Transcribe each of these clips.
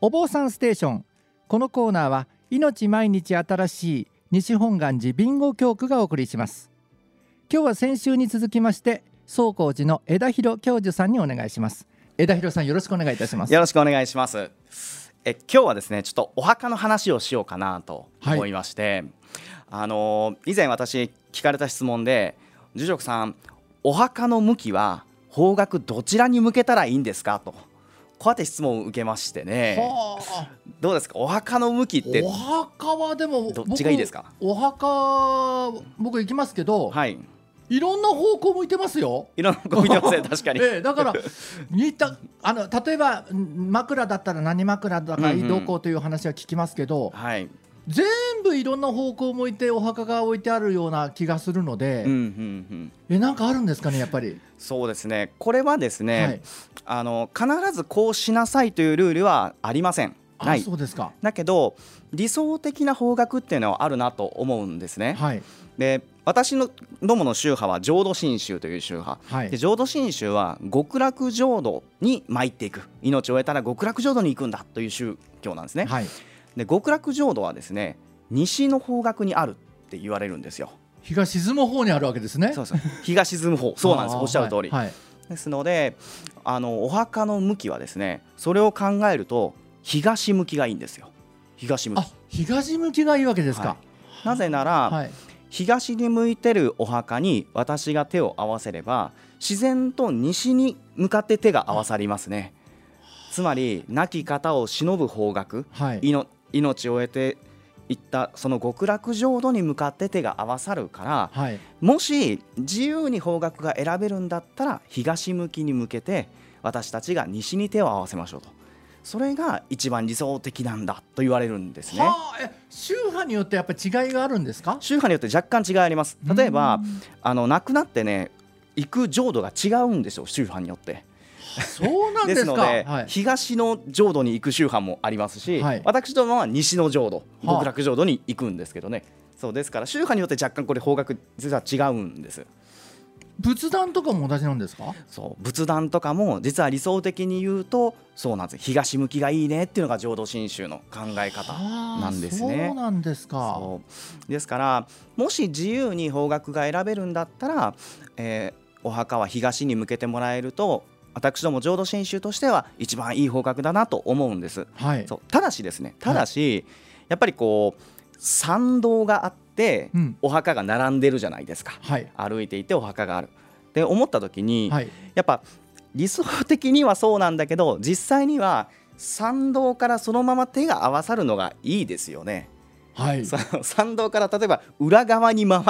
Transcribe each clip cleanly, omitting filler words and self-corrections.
お坊さんステーション。このコーナーは命毎日新しい西本願寺備後教区がお送りします。今日は先週に続きまして宗光寺の枝広教授さんにお願いします。枝広さん、よろしくお願いいたします。 よろしくお願いします。今日はですね、ちょっとお墓の話をしようかなと思いまして、以前私聞かれた質問で、住職さん、お墓の向きは方角どちらに向けたらいいんですかと、こうやって質問を受けましてね。どうですか、お墓の向きって。 お墓はでもどっちがいいですか。 お墓僕行きますけど、 はい、 いろんな方向向いてますよ。 いろんな方向向いてますね確かに、 だから例えば枕だったら何枕だかどこうという話は聞きますけど、 はい、 全部いろんな方向向いてお墓が置いてあるような気がするので、なんかあるんですかね、やっぱり。 そうですね、これはですね、必ずこうしなさいというルールはありません。ない。 そうですか。 だけど理想的な方角っていうのはあるなと思うんですね。で、私のどもの宗派は浄土真宗という宗派、で浄土真宗は極楽浄土に参っていく、命を得たら極楽浄土に行くんだという宗教なんですね。で極楽浄土はですね、西の方角にあるって言われるんですよ。 日が沈む方にあるわけですね。 そう日が沈む方そうなんです、おっしゃる通り、ですのでお墓の向きはですね、それを考えると東向きがいいんですよ。東向き。 東向きがいいわけですか。 なぜなら、東に向いてるお墓に私が手を合わせれば自然と西に向かって手が合わさりますね。つまり亡き方を偲ぶ方角、命を得ていったその極楽浄土に向かって手が合わさるから、もし自由に方角が選べるんだったら東向きに向けて私たちが西に手を合わせましょうと。それが一番理想的なんだと言われるんですね。 宗派によってやっぱり違いがあるんですか。 宗派によって若干違いあります。例えば亡くなってね、行く浄土が違うんですよ、宗派によって。 そうなんですか。 ですので、東の浄土に行く宗派もありますし、私どもは西の浄土、極楽浄土に行くんですけどね。そうですから宗派によって若干これ方角実は違うんです。 仏壇とかも同じなんですか。 そう、仏壇とかも実は理想的に言うとそうなんです。東向きがいいねっていうのが浄土真宗の考え方なんですね。 そうなんですか。 ですからもし自由に方角が選べるんだったら、お墓は東に向けてもらえると私ども浄土真宗としては一番いい方角だなと思うんです。そう、ただしですね、やっぱりこう参道があってお墓が並んでるじゃないですか。歩いていてお墓があるって思った時に、やっぱ理想的にはそうなんだけど実際には参道からそのまま手が合わさるのがいいですよね。その参道から例えば裏側に回って、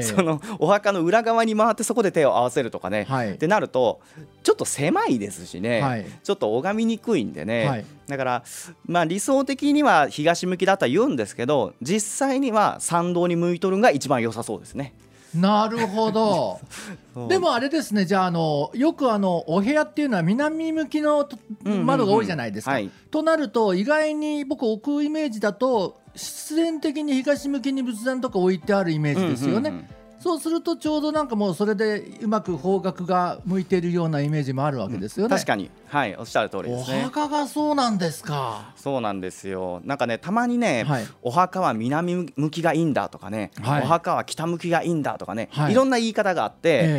そのお墓の裏側に回ってそこで手を合わせるとかね、ってなるとちょっと狭いですしね、ちょっと拝みにくいんでね、だから理想的には東向きだとは言うんですけど実際には参道に向いとるのが一番良さそうですね。 なるほどでもあれですね、じゃあよくお部屋っていうのは南向きの窓が多いじゃないですか。となると意外に僕置くイメージだと必然的に東向きに仏壇とか置いてあるイメージですよね。そうするとちょうどなんかもうそれでうまく方角が向いているようなイメージもあるわけですよね。 確かに、おっしゃる通りですね。 お墓がそうなんですか。 そうなんですよ。なんかね、たまにね、お墓は南向きがいいんだとかね、お墓は北向きがいいんだとかね、いろんな言い方があって、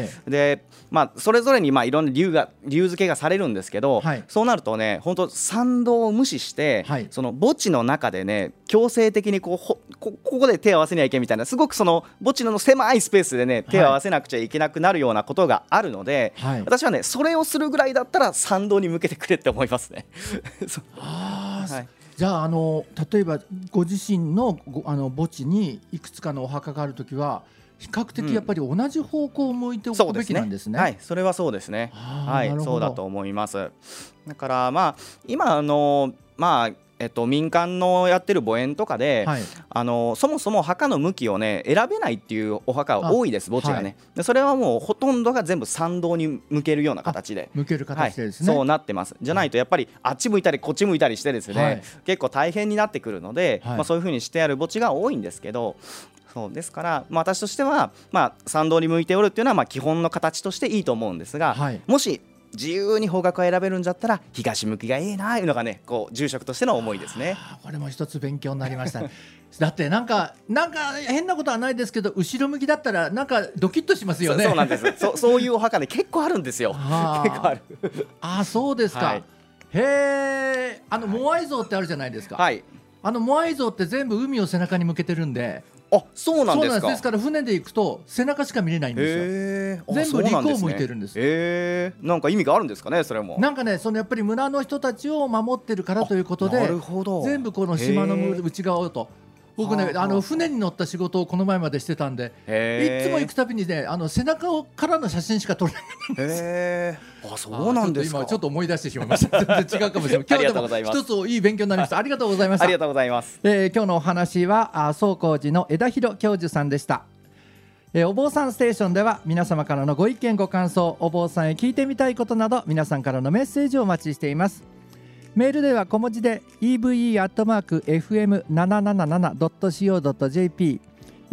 でそれぞれにいろんな理由付けがされるんですけど、そうなるとね、本当参道を無視して、その墓地の中でね強制的にここで手を合わせにはいけみたいな、すごくその墓地の狭いスペースでね手を合わせなくちゃいけなくなるようなことがあるので、私はねそれをするぐらいだったら参道に向けてくれって思いますね。 じゃあ例えばご自身の墓地にいくつかのお墓があるときは比較的やっぱり同じ方向を向いておくべきなんですね。 それはそうですね。そうだと思います。だから今民間のやってる墓園とかで、そもそも墓の向きをね選べないっていうお墓が多いです、墓地がね。でそれはもうほとんどが全部参道に向けるような形で向ける形でですね、 そうなってます。じゃないとやっぱりあっち向いたりこっち向いたりしてですね、結構大変になってくるので、そういう風にしてある墓地が多いんですけど、そうですから、私としては参道に向いておるっていうのは基本の形としていいと思うんですが、もし自由に方角を選べるんだったら東向きがいいないうのがね、こう住職としての思いですね。 これも一つ勉強になりましただってなんか変なことはないですけど、後ろ向きだったらなんかドキッとしますよね。 そうなんですそういうお墓ね結構あるんですよ。結構あるそうですか、はい、へえ。モアイ像ってあるじゃないですか、はい、モアイ像って全部海を背中に向けてるんで。 そうなんですか。 ですから船で行くと背中しか見れないんですよ。全部陸を向いてるんです。 なんか意味があるんですかね。それもなんかね、やっぱり村の人たちを守ってるからということで、全部この島の内側をと。僕ね、船に乗った仕事をこの前までしてたんで、いつも行くたびにね、背中からの写真しか撮れないんです。 そうなんですか。 今ちょっと思い出してしまいました全然違うかもしれない。今日でも一ついい勉強になりました。ありがとうございました。 ありがとうございます。 今日のお話は宗光寺の枝広教授さんでした。お坊さんステーションでは皆様からのご意見ご感想、お坊さんへ聞いてみたいことなど皆さんからのメッセージをお待ちしています。メールでは小文字で eve@fm777.co.jp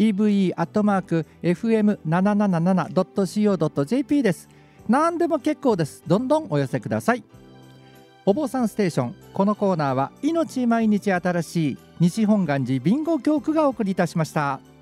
eve@fm777.co.jp です。何でも結構です。どんどんお寄せください。お坊さんステーション、このコーナーは命毎日新しい西本願寺備後教区がお送りいたしました。